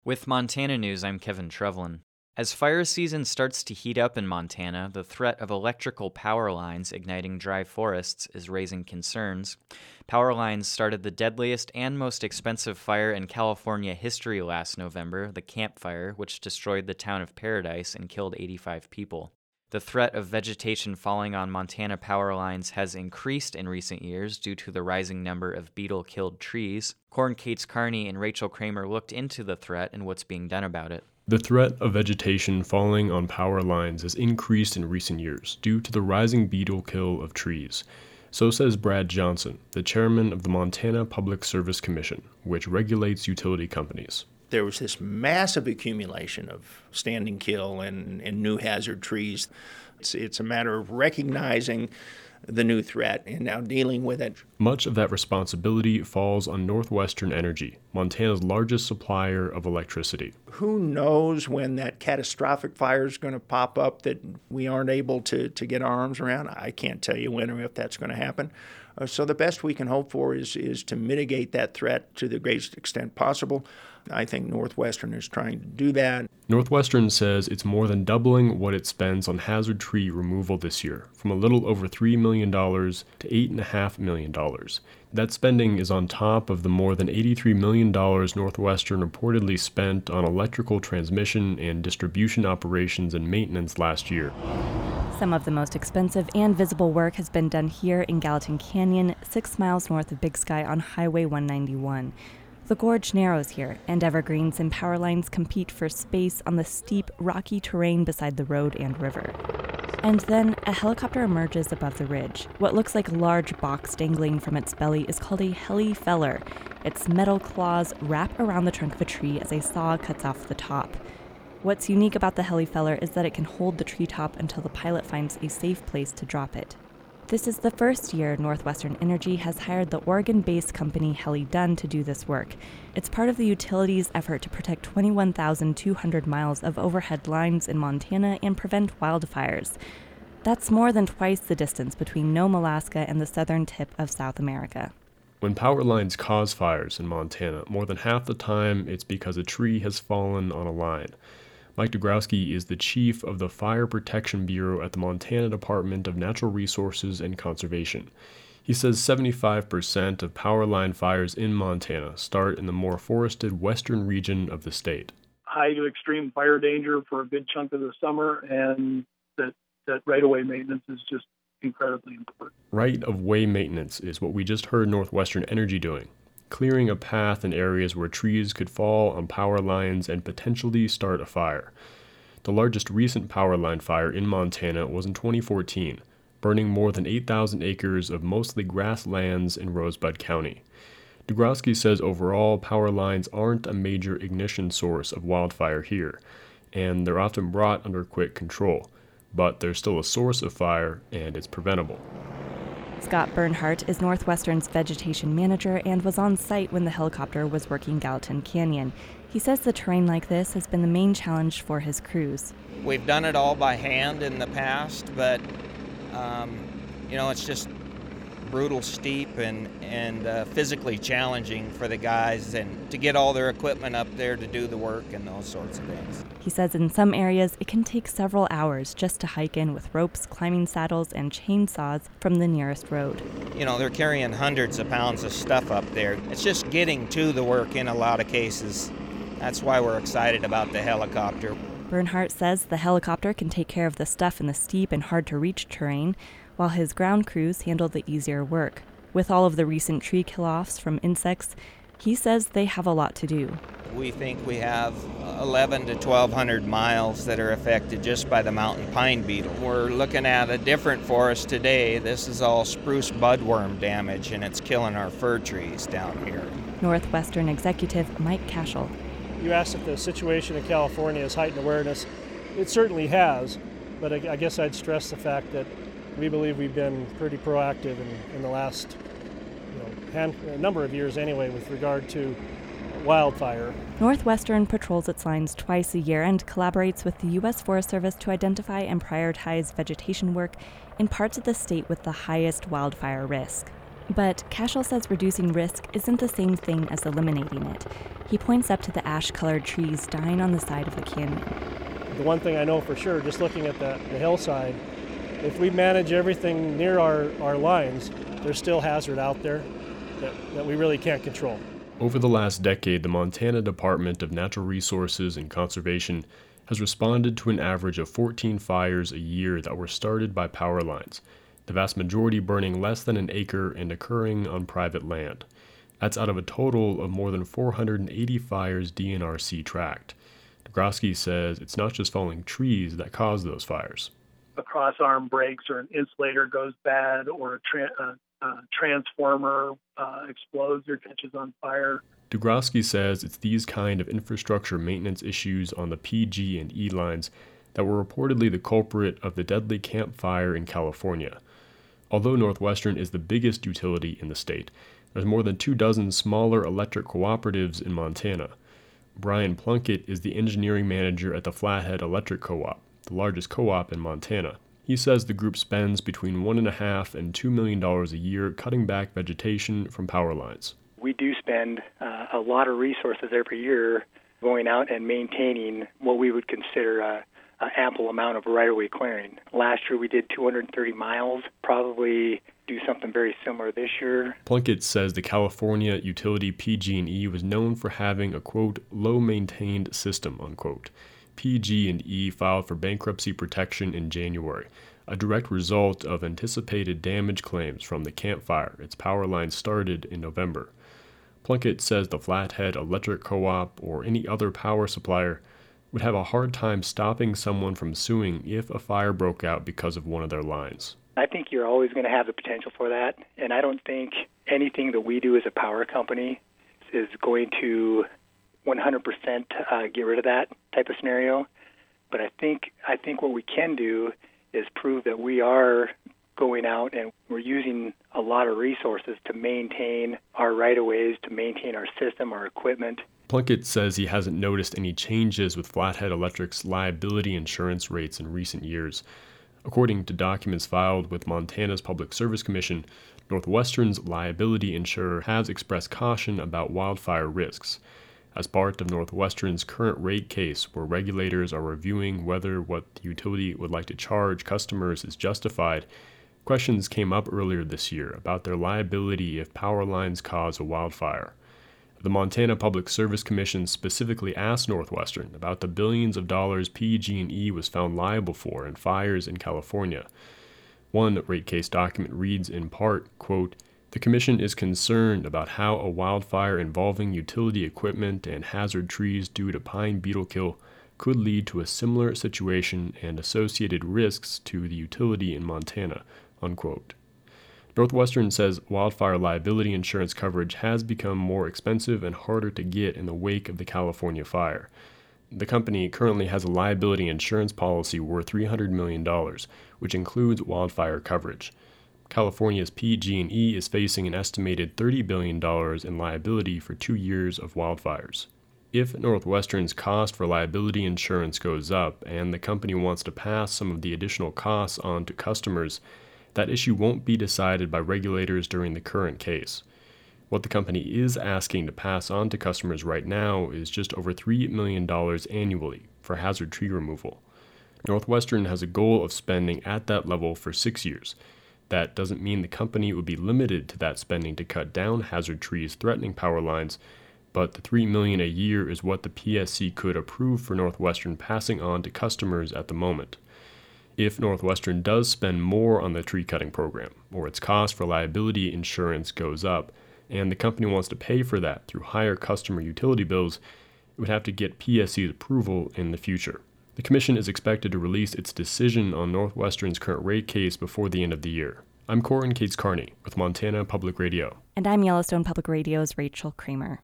With Montana News, I'm Kevin Trevlin. As fire season starts to heat up in Montana, the threat of electrical power lines igniting dry forests is raising concerns. Power lines started the deadliest and most expensive fire in California history last November, the Camp Fire, which destroyed the town of Paradise and killed 85 people. The threat of vegetation falling on Montana power lines has increased in recent years due to the rising number of beetle-killed trees. Corn Kate's Carney and Rachel Kramer looked into the threat and what's being done about it. The threat of vegetation falling on power lines has increased in recent years due to the rising beetle kill of trees. So says Brad Johnson, the chairman of the Montana Public Service Commission, which regulates utility companies. There was this massive accumulation of standing kill and new hazard trees. It's a matter of recognizing the new threat and now dealing with it. Much of that responsibility falls on Northwestern Energy, Montana's largest supplier of electricity. Who knows when that catastrophic fire is going to pop up that we aren't able to get our arms around? I can't tell you when or if that's going to happen. So the best we can hope for is to mitigate that threat to the greatest extent possible. I think Northwestern is trying to do that. Northwestern says it's more than doubling what it spends on hazard tree removal this year, from a little over $3 million to $8.5 million. That spending is on top of the more than $83 million Northwestern reportedly spent on electrical transmission and distribution operations and maintenance last year. Some of the most expensive and visible work has been done here in Gallatin Canyon, 6 miles north of Big Sky on Highway 191. The gorge narrows here, and evergreens and power lines compete for space on the steep, rocky terrain beside the road and river. And then a helicopter emerges above the ridge. What looks like a large box dangling from its belly is called a heli-feller. Its metal claws wrap around the trunk of a tree as a saw cuts off the top. What's unique about the heli-feller is that it can hold the treetop until the pilot finds a safe place to drop it. This is the first year Northwestern Energy has hired the Oregon-based company HeliDun to do this work. It's part of the utility's effort to protect 21,200 miles of overhead lines in Montana and prevent wildfires. That's more than twice the distance between Nome, Alaska and the southern tip of South America. When power lines cause fires in Montana, more than half the time it's because a tree has fallen on a line. Mike Dogrowski is the chief of the Fire Protection Bureau at the Montana Department of Natural Resources and Conservation. He says 75% of power line fires in Montana start in the more forested western region of the state. High to extreme fire danger for a good chunk of the summer, and that right-of-way maintenance is just incredibly important. Right-of-way maintenance is what we just heard Northwestern Energy doing, clearing a path in areas where trees could fall on power lines and potentially start a fire. The largest recent power line fire in Montana was in 2014, burning more than 8,000 acres of mostly grasslands in Rosebud County. Dogrowski says overall, power lines aren't a major ignition source of wildfire here, and they're often brought under quick control, but they're still a source of fire, and it's preventable. Scott Bernhardt is Northwestern's vegetation manager and was on site when the helicopter was working Gallatin Canyon. He says the terrain like this has been the main challenge for his crews. We've done it all by hand in the past, but it's just brutal, steep, and physically challenging for the guys and to get all their equipment up there to do the work and those sorts of things. He says in some areas it can take several hours just to hike in with ropes, climbing saddles, and chainsaws from the nearest road. They're carrying hundreds of pounds of stuff up there. It's just getting to the work in a lot of cases. That's why we're excited about the helicopter. Bernhardt says the helicopter can take care of the stuff in the steep and hard-to-reach terrain, while his ground crews handle the easier work. With all of the recent tree kill-offs from insects, he says they have a lot to do. We think we have 1,100 to 1,200 miles that are affected just by the mountain pine beetle. We're looking at a different forest today. This is all spruce budworm damage, and it's killing our fir trees down here. Northwestern executive Mike Cashel. You asked if the situation in California has heightened awareness. It certainly has, but I guess I'd stress the fact that we believe we've been pretty proactive in the last number of years anyway with regard to wildfire. Northwestern patrols its lines twice a year and collaborates with the U.S. Forest Service to identify and prioritize vegetation work in parts of the state with the highest wildfire risk. But Cashel says reducing risk isn't the same thing as eliminating it. He points up to the ash-colored trees dying on the side of the canyon. The one thing I know for sure, just looking at the hillside, if we manage everything near our lines, there's still hazard out there that we really can't control. Over the last decade, the Montana Department of Natural Resources and Conservation has responded to an average of 14 fires a year that were started by power lines, the vast majority burning less than an acre and occurring on private land. That's out of a total of more than 480 fires DNRC tracked. Degrosky says it's not just falling trees that cause those fires. A cross-arm breaks or an insulator goes bad or a transformer explodes or catches on fire. Degrosky says it's these kind of infrastructure maintenance issues on the PG and E lines that were reportedly the culprit of the deadly Camp Fire in California. Although Northwestern is the biggest utility in the state, there's more than 24 smaller electric cooperatives in Montana. Brian Plunkett is the engineering manager at the Flathead Electric Co-op, the largest co-op in Montana. He says the group spends between $1.5 and $2 million a year cutting back vegetation from power lines. We do spend a lot of resources every year going out and maintaining what we would consider an ample amount of right-of-way clearing. Last year we did 230 miles, probably do something very similar this year. Plunkett says the California utility PG&E was known for having a, quote, low-maintained system, unquote. PG&E filed for bankruptcy protection in January, a direct result of anticipated damage claims from the Camp Fire its power line started in November. Plunkett says the Flathead Electric Co-op or any other power supplier would have a hard time stopping someone from suing if a fire broke out because of one of their lines. I think you're always going to have the potential for that, and I don't think anything that we do as a power company is going to 100% get rid of that type of scenario. But I think what we can do is prove that we are going out and we're using a lot of resources to maintain our right-of-ways, to maintain our system, our equipment. Plunkett says he hasn't noticed any changes with Flathead Electric's liability insurance rates in recent years. According to documents filed with Montana's Public Service Commission, Northwestern's liability insurer has expressed caution about wildfire risks. As part of Northwestern's current rate case, where regulators are reviewing whether what the utility would like to charge customers is justified, questions came up earlier this year about their liability if power lines cause a wildfire. The Montana Public Service Commission specifically asked Northwestern about the billions of dollars PG&E was found liable for in fires in California. One rate case document reads in part, quote, "The Commission is concerned about how a wildfire involving utility equipment and hazard trees due to pine beetle kill could lead to a similar situation and associated risks to the utility in Montana," unquote. Northwestern says wildfire liability insurance coverage has become more expensive and harder to get in the wake of the California fire. The company currently has a liability insurance policy worth $300 million, which includes wildfire coverage. California's PG&E is facing an estimated $30 billion in liability for 2 years of wildfires. If Northwestern's cost for liability insurance goes up and the company wants to pass some of the additional costs on to customers, that issue won't be decided by regulators during the current case. What the company is asking to pass on to customers right now is just over $3 million annually for hazard tree removal. Northwestern has a goal of spending at that level for 6 years. That doesn't mean the company would be limited to that spending to cut down hazard trees threatening power lines, but the $3 million a year is what the PSC could approve for Northwestern passing on to customers at the moment. If Northwestern does spend more on the tree cutting program, or its cost for liability insurance goes up, and the company wants to pay for that through higher customer utility bills, it would have to get PSC's approval in the future. The Commission is expected to release its decision on Northwestern's current rate case before the end of the year. I'm Corin Cates Carney with Montana Public Radio. And I'm Yellowstone Public Radio's Rachel Kramer.